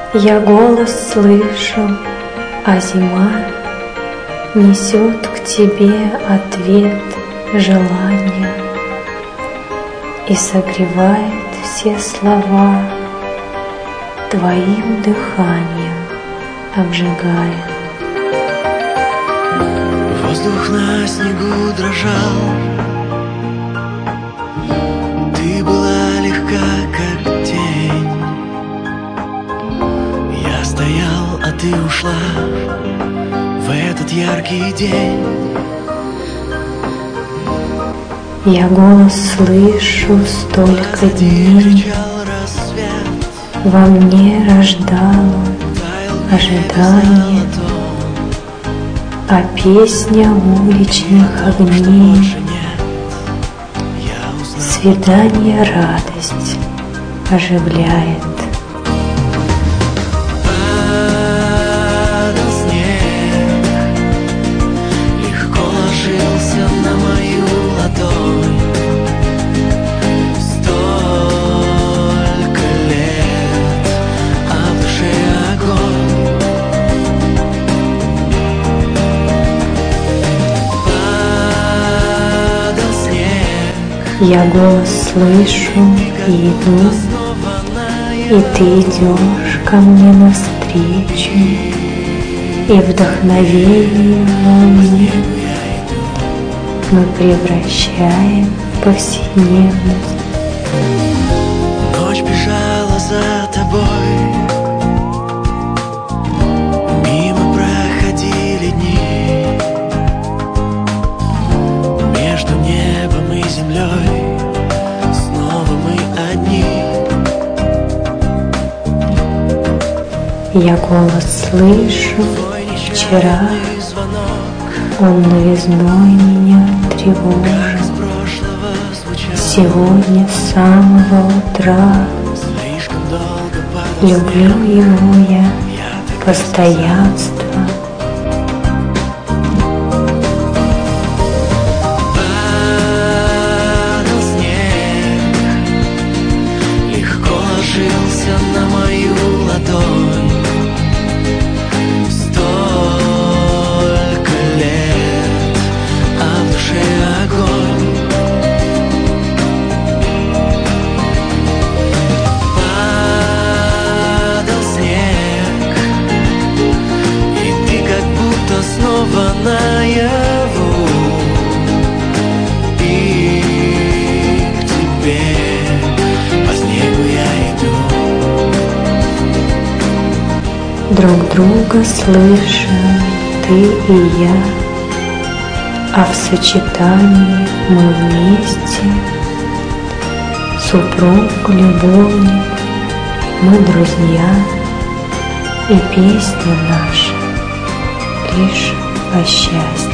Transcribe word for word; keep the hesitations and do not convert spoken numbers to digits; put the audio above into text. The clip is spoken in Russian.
Я голос слышу, а зима несет к тебе ответ желания и согревает все слова твоим дыханием, обжигая. Воздух на снегу дрожал, ты была легка, как тень. Я стоял, а ты ушла в этот яркий день. Я голос слышу столько дней, во мне рождал ожидание, а песня уличных огней, свидание радость оживляет. Падал снег, легко ложился на мою ладонь. Столько лет, а в душе огонь. Падал снег, Я голос слышу и иду, и ты идешь ко мне навстречу, и вдохновение волны мы превращаем в повседневность. ночь бежала за тобой, мимо проходили дни. Между небом и землей снова мы одни. Я голос слышу вчера, Несчастный звонок он новизной меня тревожит. с прошлого звучал. Сегодня с самого утра Слишком долго падал люблю снег. его я, Я так постоянство. Падал снег, легко ложился на мою ладонь. Столько лет, а в душе огонь. Падал снег, и ты как будто снова наяву. И к тебе по снегу я иду. Друг друга слышим ты и я, а в сочетании мы вместе. Супруг, любовник, мы друзья, и песня наша лишь о счастье.